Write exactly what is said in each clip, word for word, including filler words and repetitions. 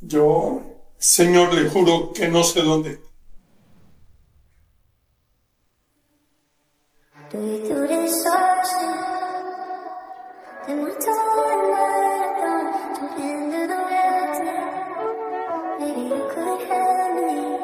Yo, Señor, le juro que no sé dónde. Do you do this often? Then we told me to end the maybe you could help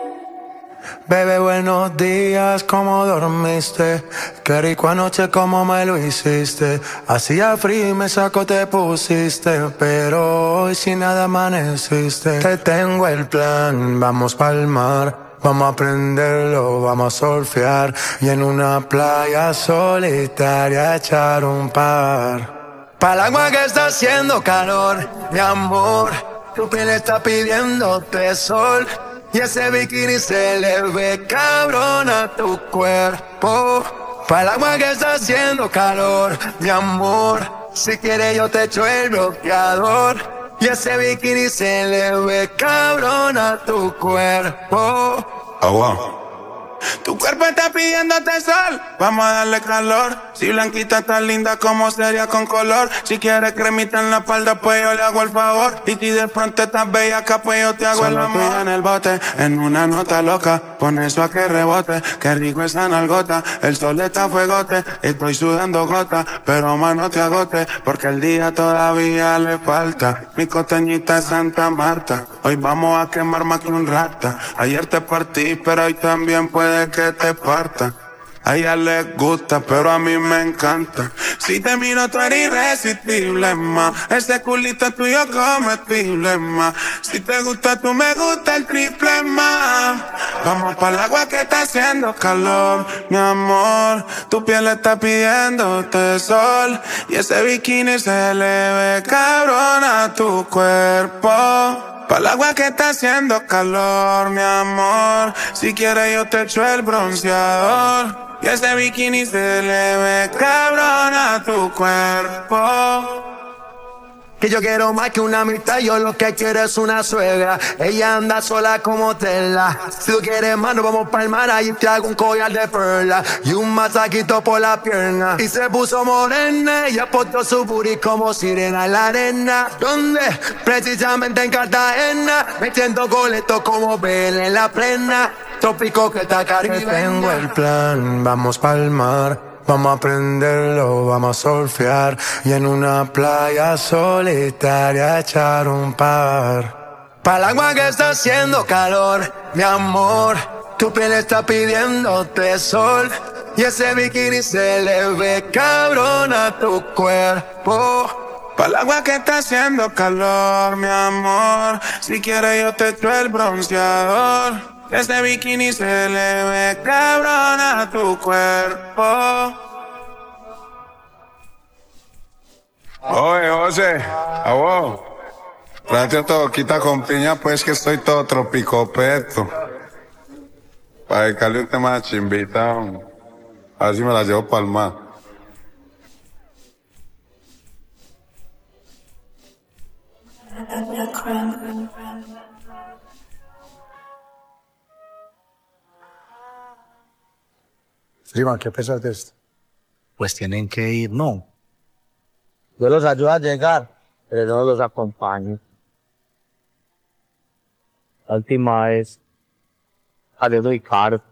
me. Bebé, buenos días, ¿cómo dormiste? Qué rico anoche, ¿cómo me lo hiciste? Hacía frío y me saco te pusiste, pero hoy sin nada amaneciste. Te tengo el plan, vamos pa'l mar. Vamos a aprenderlo, vamos a surfear y en una playa solitaria echar un par. Pa'l agua que está haciendo calor, mi amor, tu piel está pidiéndote sol y ese bikini se le ve cabrón a tu cuerpo. Pa'l agua que está haciendo calor, mi amor, si quieres yo te echo el bloqueador. Y ese bikini se le ve cabrón a tu cuerpo. Agua. Tu cuerpo está pidiéndote sol, vamos a darle calor. Si blanquita tan linda como sería con color. Si quieres cremita en la espalda, pues yo le hago el favor. Y si de pronto estás bella acá, pues yo te hago el amor. Solo en el bote, en una nota loca, pon eso a que rebote. Qué rico esa nalgota, el sol está fuegote. Estoy sudando gota, pero más no te agotes, porque el día todavía le falta. Mi costeñita es Santa Marta, hoy vamos a quemar más que un rata. Ayer te partí, pero hoy también puedes que te parta. A ella le gusta, pero a mí me encanta. Si te miro tú eres irresistible, ma. Ese culito tuyo comestible, ma. Si te gusta tú me gusta el triple, ma. Vamos pa'l agua que está haciendo calor, mi amor. Tu piel está pidiéndote sol y ese bikini se le ve cabrón a tu cuerpo. Pa'l agua que está haciendo calor, mi amor. Si quieres yo te echo el bronceador y ese bikini se le ve cabrón a tu cuerpo. Que yo quiero más que una amistad, yo lo que quiero es una suegra. Ella anda sola como tela. Si tú quieres más, nos vamos pa'l mar, ahí te hago un collar de perla y un masajito por la pierna. Y se puso morena, y aportó su booty como sirena en la arena. ¿Dónde? Precisamente en Cartagena, metiendo goletos como Belén en la plena. Tópico que está caribeña. Tengo el plan, vamos pa'l mar. Vamos a aprenderlo, vamos a surfear y en una playa solitaria echar un par. Pa'l agua que está haciendo calor, mi amor, tu piel está pidiéndote sol y ese bikini se le ve cabrón a tu cuerpo. Pa'l agua que está haciendo calor, mi amor, si quieres yo te echo el bronceador. Este bikini se le ve cabrón a tu cuerpo. Oye, José, abuelo, tráete todo, quita con piña, pues que estoy todo tropicopeto. Para dedicarle un tema de chimbita, a ver si me la llevo pa'l mar. Prima, ¿qué pesas de esto? Pues tienen que ir, ¿no? Yo los ayudo a llegar, pero no los acompaño. La última vez, saliendo y caro.